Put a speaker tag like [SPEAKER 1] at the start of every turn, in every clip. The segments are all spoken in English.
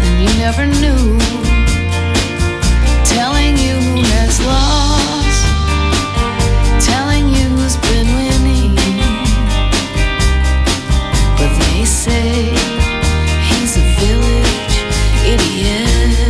[SPEAKER 1] and you never knew. Telling you who has lost, telling you who's been winning. But they say he's a village idiot.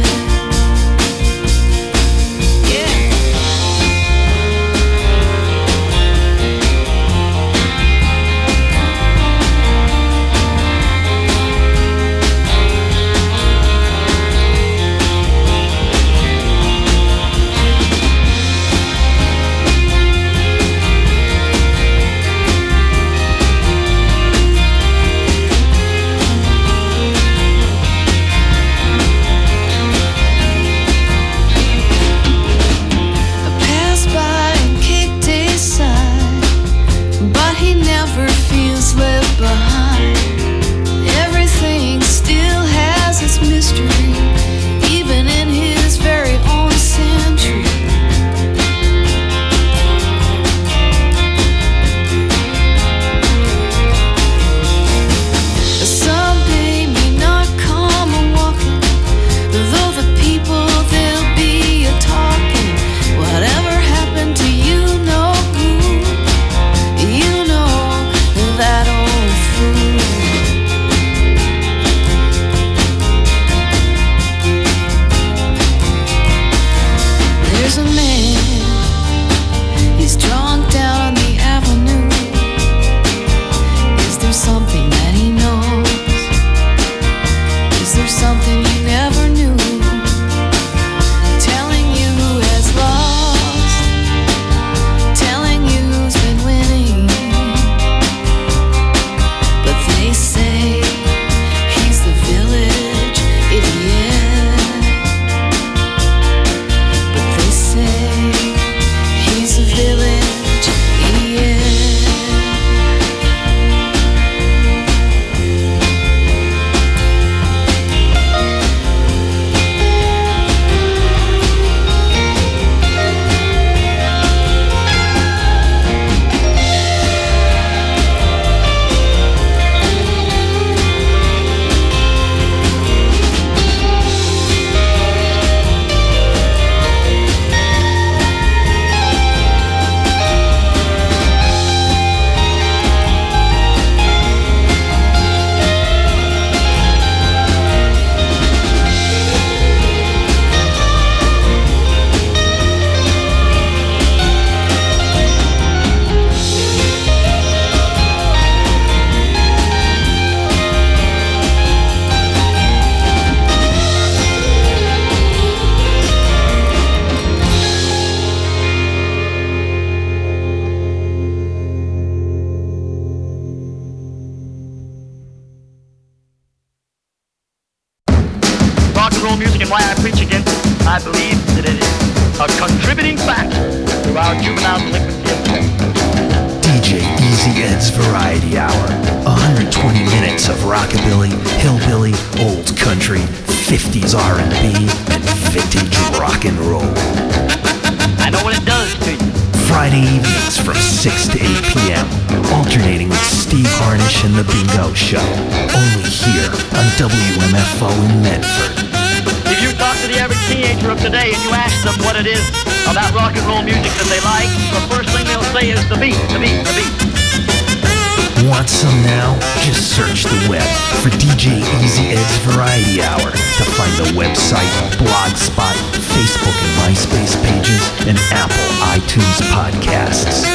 [SPEAKER 2] Want some now? Just search the web for DJ Easy Ed's Variety Hour to find the website, Blogspot, Facebook and MySpace pages, and Apple iTunes podcasts.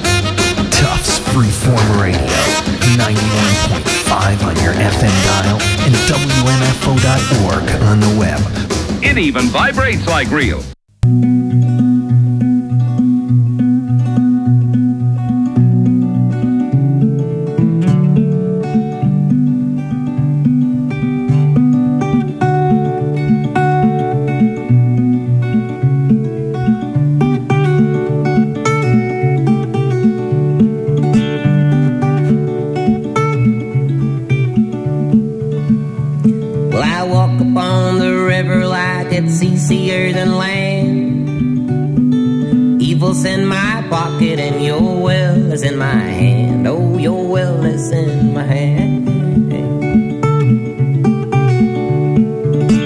[SPEAKER 2] Tufts Freeform Radio, 91.5 on your FM dial and WMFO.org on the web.
[SPEAKER 3] It even vibrates like real.
[SPEAKER 4] Seasier than land. Evil's in my pocket and your will is in my hand. Oh, your will is in my hand.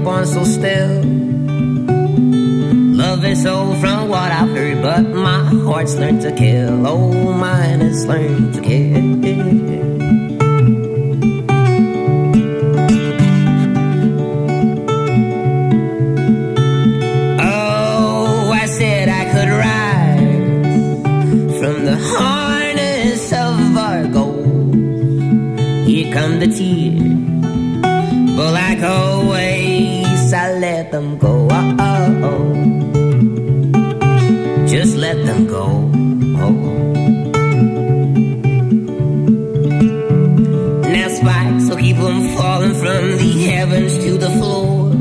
[SPEAKER 4] on so still. Love is so from what I've heard, but my heart's learned to kill. Oh, mine has learned to kill. Oh, I said I could rise from the harness of our goals. Here come the tears, but like always, I let them go. Just let them go. Now spikes will keep them falling from the heavens to the floor.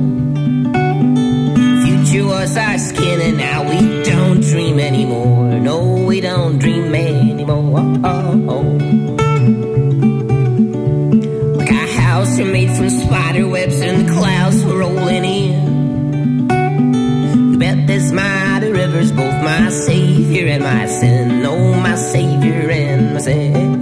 [SPEAKER 4] Future was our skin and now we don't dream anymore. No, we don't dream anymore. Like our house are made from spider webs and the clouds were rolling in. You bet this mighty river's both my savior and my sin. Oh, my savior and my sin.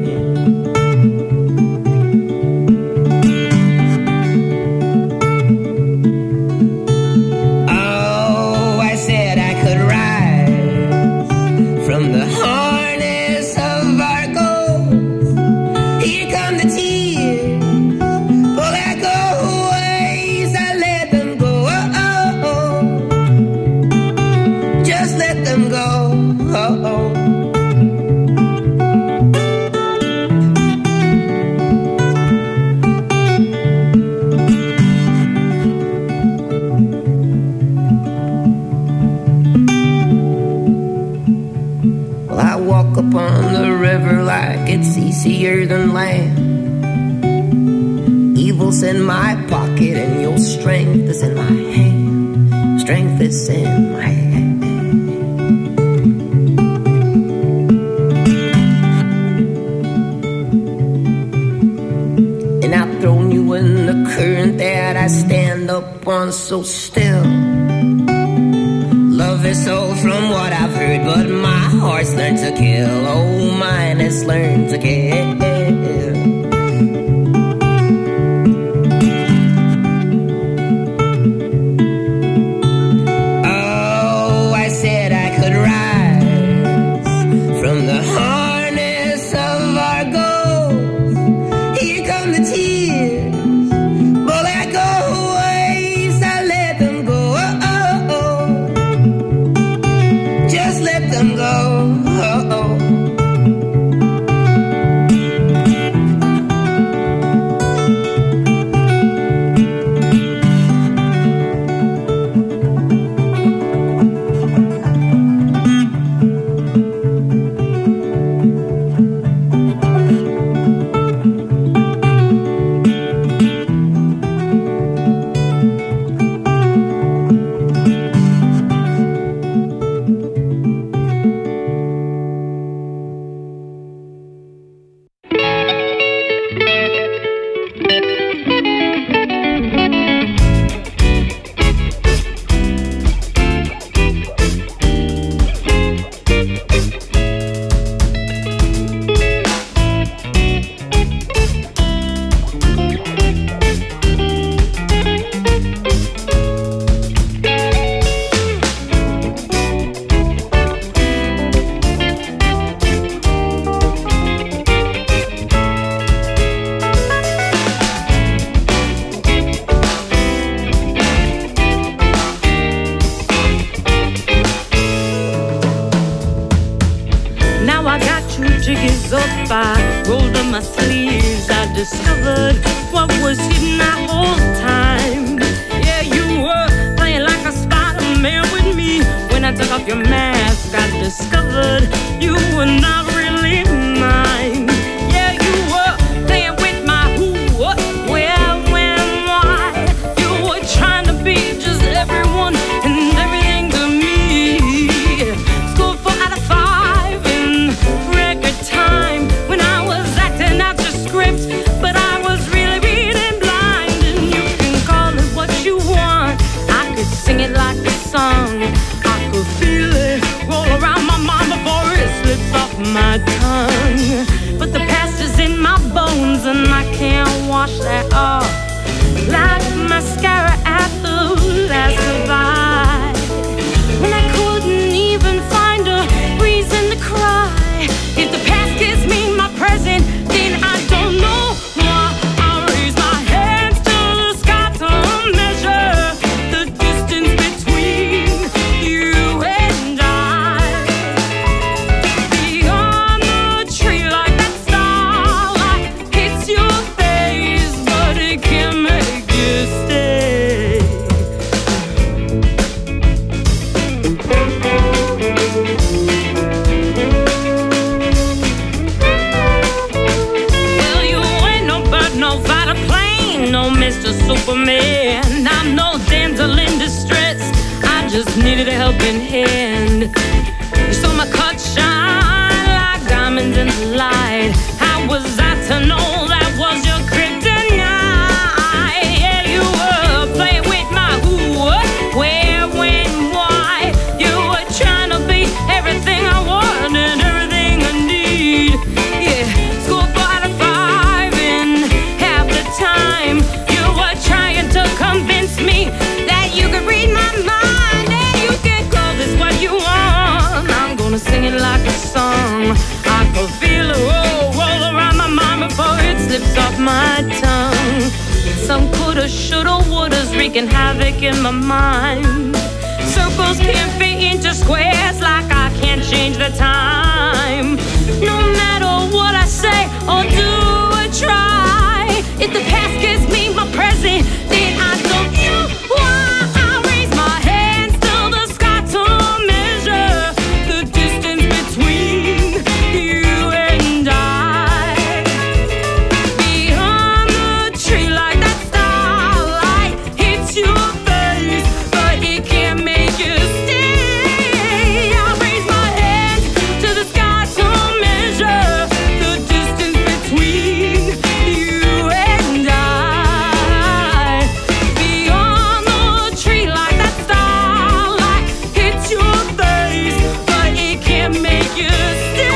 [SPEAKER 4] Oh, I said I could rise from the harness of our goals. Here come the tears, but like always, I let them go. Just let them go. Well, I walk upon the river like it's easier than land. Evil's in my pocket and your strength is in my hand. Strength is in my hand. And I've thrown you in the current that I stand up on so still. Love is so from what I've heard, but my heart's learned to kill. Oh, mine has learned to kill. Oh, I said I could rise from the harness of our goals. Here come the tears, but like always, I let them go. Just let them go.
[SPEAKER 5] I rolled up my sleeves, I discovered what was hidden that whole time. Yeah, you were playing like a Spider-Man with me. When I took off your mask, I discovered you were not really mine. Yeah, you were playing with my who, what, where, when, why. You were trying to be just everyone and everything to me. Scored 4 out of 5 in record time. When I was acting out your script, but I was really reading blind. And you can call it what you want, I could sing it like a song. I could feel it roll around my mind before it slips off my tongue. But the past is in my bones and I can't wash that off like mascara. pass me by. When I couldn't even find a reason to cry. If the past gives me my present, then I don't know why. I raise my hands to the sky to measure the distance between you and I. Beyond the tree like that starlight hits your face, but it can't make you stay. Well, you ain't no bird, no fighter plane, no Mr. Superman. I'm no damsel in distress, I just needed a helping hand. You saw my cut shine like diamonds in the light. How was I to know that was your kryptonite? Yeah, you were playing with my who, what, where, when, why. You were trying to be everything I want and everything I need. Yeah, scored 4 out of 5 in half the time. You were trying to convince me that you could read my mind and you can call this what you want. I'm gonna sing it like a song. I could feel it roll around my mind before it slips off my tongue. Some coulda, shoulda, wouldas wreaking havoc in my mind. Circles can't fit into squares like I can't change the time. No matter what I say or do or try, if the past gives me my present, then I don't know why. I raise my hands to the sky to measure the distance between you and I. Beyond the tree like that starlight hits your face, but it can't make you stay. I raise my hands to the sky to measure the distance between you and I. Beyond the tree like that starlight hits your face, but it can't make you stay.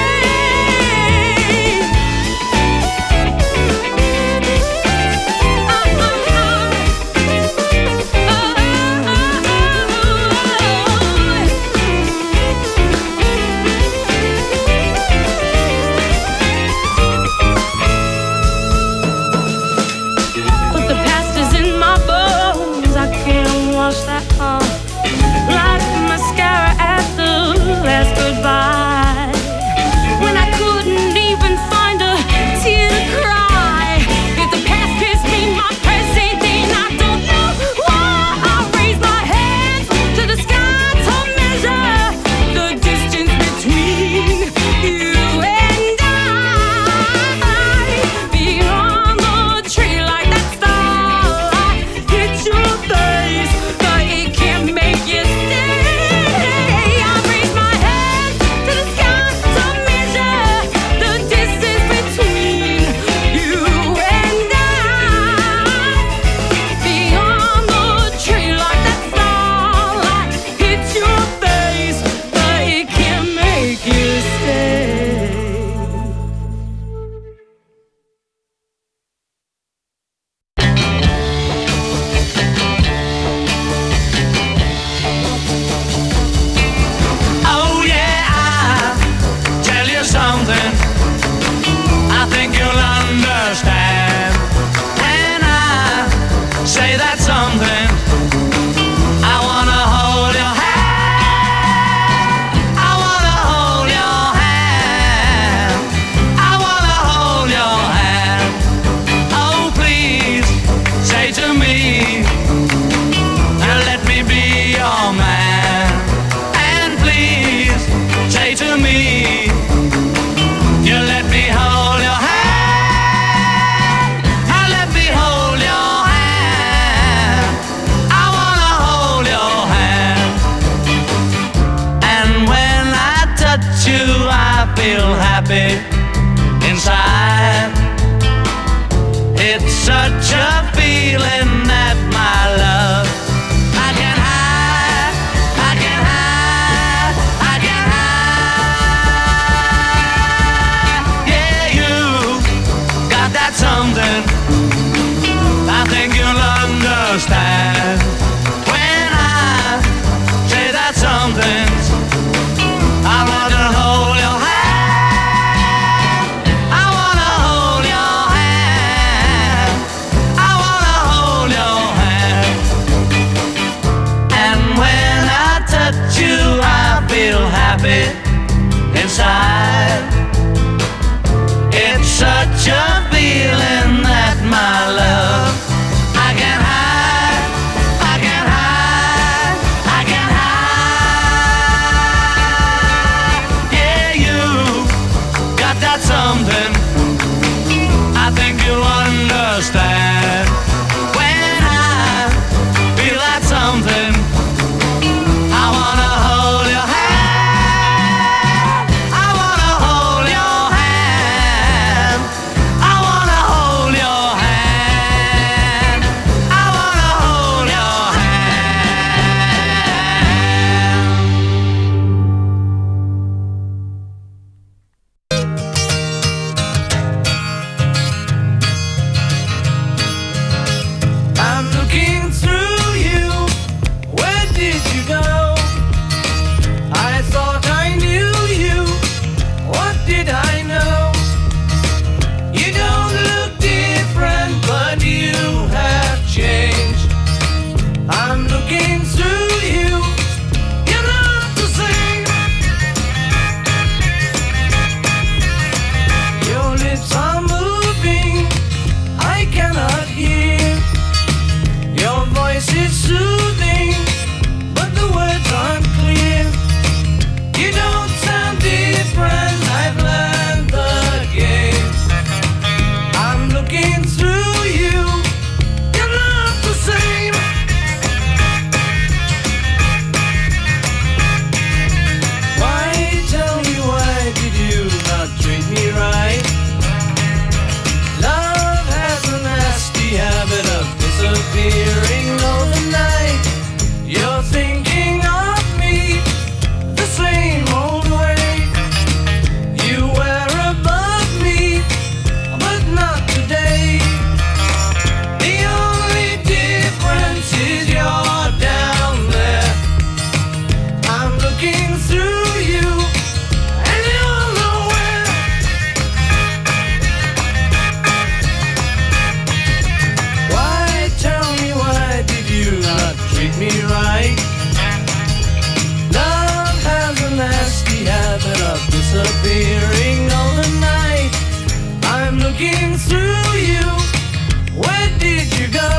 [SPEAKER 5] But the past is in my bones, I can't wash that off. Like mascara at the last goodbye. When I couldn't even find a tear to cry. If the past gives me my present, then I don't know why. I raise my hands to the sky to measure the distance between you and I. Beyond the tree like that starlight hits your face, but it can't make you stay. I raise my hands to the sky to measure the distance between you and I. Beyond the tree like that starlight hits your face, but it can't make you stay.
[SPEAKER 6] Oh yeah, I'll tell you something I think you'll understand. When I say that something, I wanna hold your hand. I wanna hold your hand. I wanna hold your hand. Oh please, say to me, let me be your man. And please, say to me, you let me hold your hand. Let me hold your hand. I wanna hold your hand. And when I touch you, I feel happy inside. It's such a feeling that my love I can hide, I can hide, I can hide. Yeah, you got that something I think you'll understand. When I got that something. I think you'll understand when I feel that something. I wanna hold your hand. I wanna hold your hand. I wanna hold your hand. I wanna hold your hand. I'm looking through you. Where did you go? I thought I knew you. What did I know? You don't look different, but you have changed. I'm looking through you. You're not the same. Your lips are moving. I cannot hear. Your voice is soothing, but the words aren't clear. You don't sound different. I've learned the game. I'm looking through you. You're not the same. Why, tell me, why did you not treat me right? Love has a nasty habit of disappearing overnight. You're thinking of me the same old way. You were above me, but not today. The only difference is you're down there. I'm looking through you, and you're nowhere. Why, tell me, why did you not treat me right? Love has a nasty habit of disappearing overnight. I'm looking through you. Where did you go?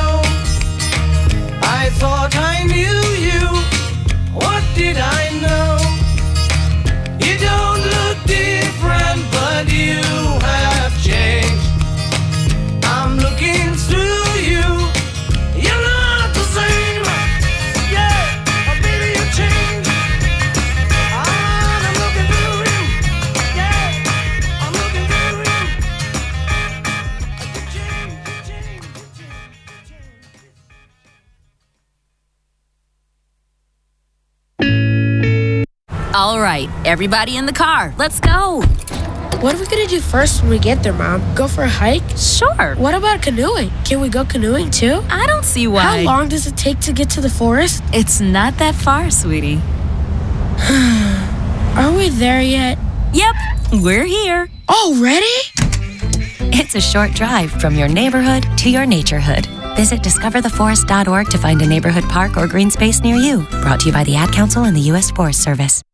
[SPEAKER 6] I thought I knew you. What did I know? You don't look different, but you have changed. I'm looking through you. You're not the same. Yeah, oh, baby, you changed. I'm looking through you. Yeah, I'm looking through you. You changed, you changed, you changed, you changed.
[SPEAKER 7] All right, everybody in the car, let's go.
[SPEAKER 8] What are we gonna do first when we get there, Mom? Go for a hike?
[SPEAKER 7] Sure.
[SPEAKER 8] What about canoeing? Can we go canoeing too?
[SPEAKER 7] I don't see why.
[SPEAKER 8] How long does it take to get to the forest?
[SPEAKER 7] It's not that far, sweetie.
[SPEAKER 8] Are we there yet?
[SPEAKER 7] Yep, we're here.
[SPEAKER 8] Already?
[SPEAKER 7] It's a short drive from your neighborhood to your naturehood. Visit discovertheforest.org to find a neighborhood park or green space near you. Brought to you by the Ad Council and the U.S. Forest Service.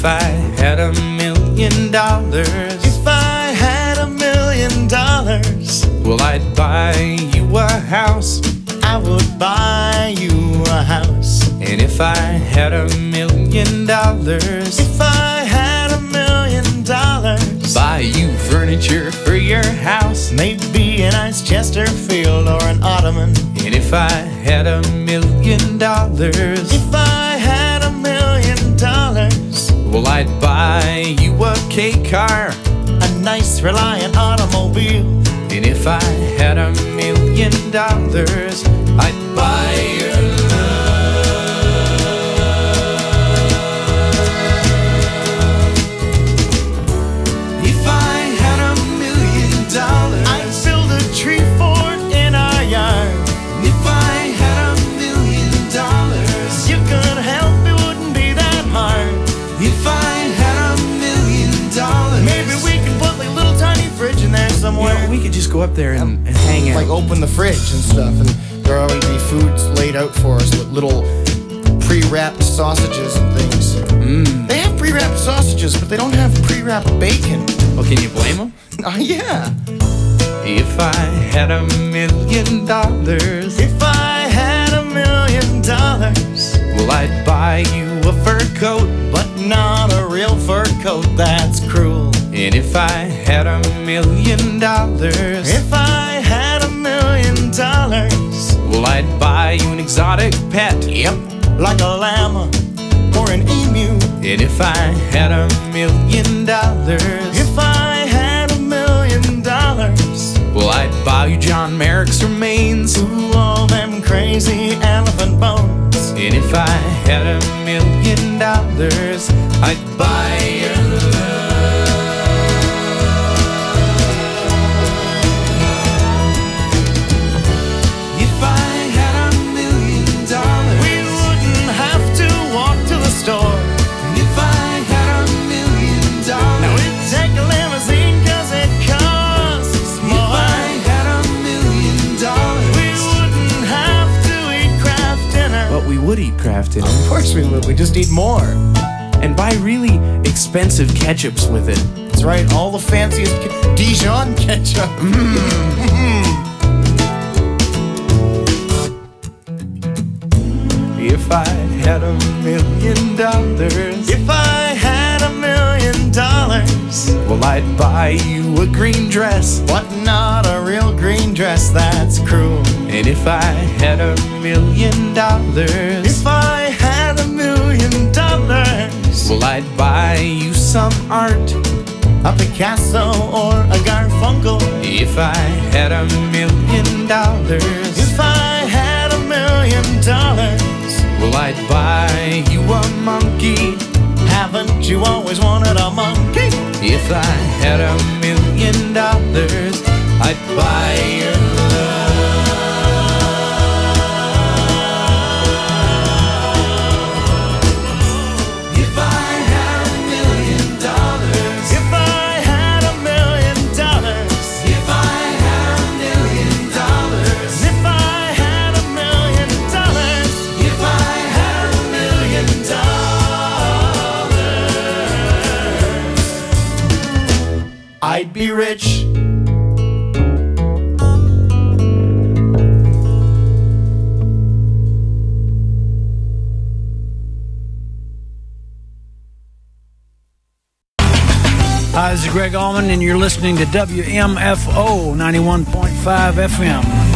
[SPEAKER 6] If I had $1 million,
[SPEAKER 9] if I had $1 million,
[SPEAKER 6] well, I'd buy you a house.
[SPEAKER 9] I would buy you a house.
[SPEAKER 6] And if I had $1 million,
[SPEAKER 9] if I had $1 million,
[SPEAKER 6] buy you furniture for your house.
[SPEAKER 9] Maybe a nice Chesterfield or an ottoman.
[SPEAKER 6] And if I had $1 million,
[SPEAKER 9] if I had $1 million,
[SPEAKER 6] well, I'd buy you a K car,
[SPEAKER 9] a nice Reliant automobile.
[SPEAKER 6] And if I had $1 million, I'd buy your love. If I had $1 million,
[SPEAKER 9] I'd build a tree fort in our yard.
[SPEAKER 6] If I had $1 million,
[SPEAKER 9] you could help, it wouldn't be that hard.
[SPEAKER 6] If I had $1 million,
[SPEAKER 9] maybe we could put like a little tiny fridge in there somewhere.
[SPEAKER 6] You know, we could just go up there and hang out.
[SPEAKER 9] Like open the fridge and stuff, and there always be foods laid out for us with little pre-wrapped sausages and things. They have pre-wrapped sausages, but they don't have pre-wrapped bacon.
[SPEAKER 6] Well, can you blame them?
[SPEAKER 9] Yeah.
[SPEAKER 6] If I had $1 million,
[SPEAKER 9] if I had $1 million,
[SPEAKER 6] well, I'd buy you a fur coat,
[SPEAKER 9] but not a real fur coat, that's cruel.
[SPEAKER 6] And if I had $1 million,
[SPEAKER 9] if I had $1 million,
[SPEAKER 6] well, I'd buy you an exotic pet.
[SPEAKER 9] Yep, like a llama or an emu.
[SPEAKER 6] And if I had $1 million,
[SPEAKER 9] if I had $1 million,
[SPEAKER 6] well, I'd buy you John Merrick's remains.
[SPEAKER 9] Ooh, all them crazy elephant bones.
[SPEAKER 6] And if I had $1 million, I'd buy your love. If I had $1 million,
[SPEAKER 9] we wouldn't have to walk to the store.
[SPEAKER 6] And if I had $1 million,
[SPEAKER 9] now we'd take a limousine 'cause it costs more.
[SPEAKER 6] If I had $1 million,
[SPEAKER 9] we wouldn't have to eat Kraft dinner.
[SPEAKER 6] but we would eat Kraft dinner.
[SPEAKER 9] Of course we would, we just eat more.
[SPEAKER 6] And buy really expensive ketchups with it.
[SPEAKER 9] That's right, all the fanciest Dijon ketchup.
[SPEAKER 6] If I had $1 million,
[SPEAKER 9] if I had $1 million,
[SPEAKER 6] well, I'd buy you a green dress,
[SPEAKER 9] but not a real green dress, that's cruel.
[SPEAKER 6] And if I had $1 million,
[SPEAKER 9] if I had $1 million,
[SPEAKER 6] well, I'd buy you some art,
[SPEAKER 9] a Picasso or a Garfunkel.
[SPEAKER 6] If I had $1 million,
[SPEAKER 9] if I had $1 million,
[SPEAKER 6] well, I'd buy you a monkey.
[SPEAKER 9] Haven't you always wanted a monkey?
[SPEAKER 6] If I had $1 million, I'd buy your love. If I had $1 million,
[SPEAKER 9] if I had $1 million,
[SPEAKER 6] if I had $1 million,
[SPEAKER 9] if I had $1 million,
[SPEAKER 6] if I had $1 million,
[SPEAKER 9] I'd be rich.
[SPEAKER 10] Hi, this is Greg Allman, and you're listening to WMFO 91.5 FM.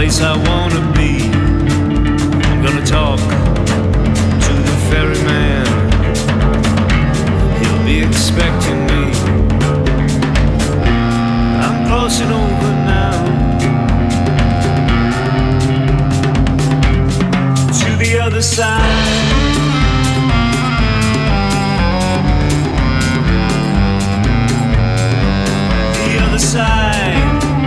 [SPEAKER 6] place I wanna be. I'm gonna talk to the ferryman. He'll be expecting me. I'm crossing over now to the other side. The other side.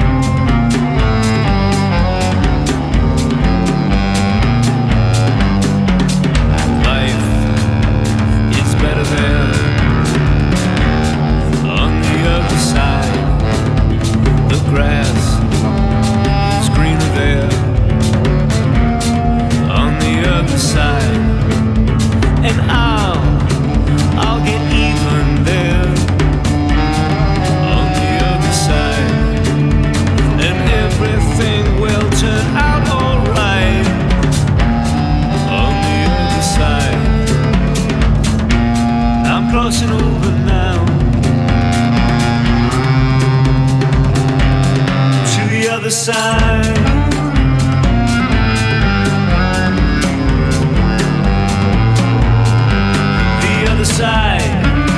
[SPEAKER 6] Grass is greener there on the other side, and I'll get even there on the other side, and everything will turn out alright on the other side. I'm crossing over now the other side. The other side.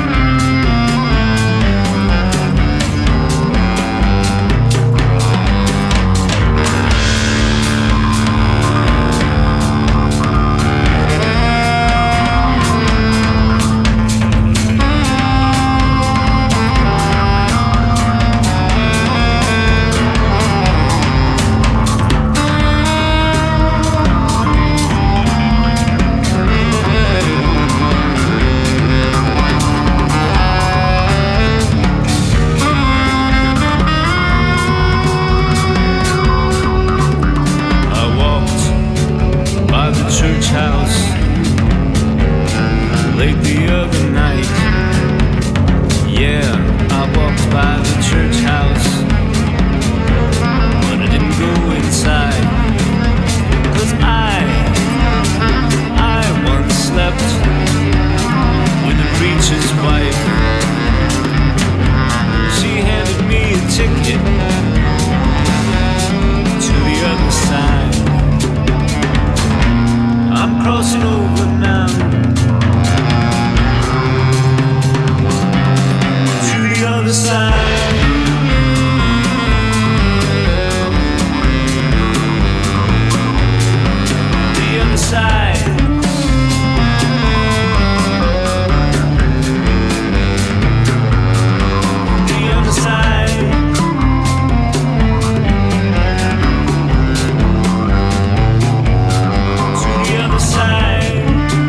[SPEAKER 6] Church house late the other night. Yeah, I walked by the church house, but I didn't go inside, 'cause I once slept with the preacher's wife. She handed me a ticket to the other side. I'm crossing over now to the other side. The other side. The other side. To the other side.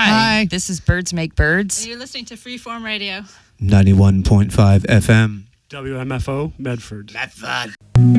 [SPEAKER 11] Hi. This is Birds Make Birds.
[SPEAKER 12] And you're listening to Freeform Radio.
[SPEAKER 13] 91.5 FM.
[SPEAKER 14] WMFO, Medford.
[SPEAKER 9] Medford.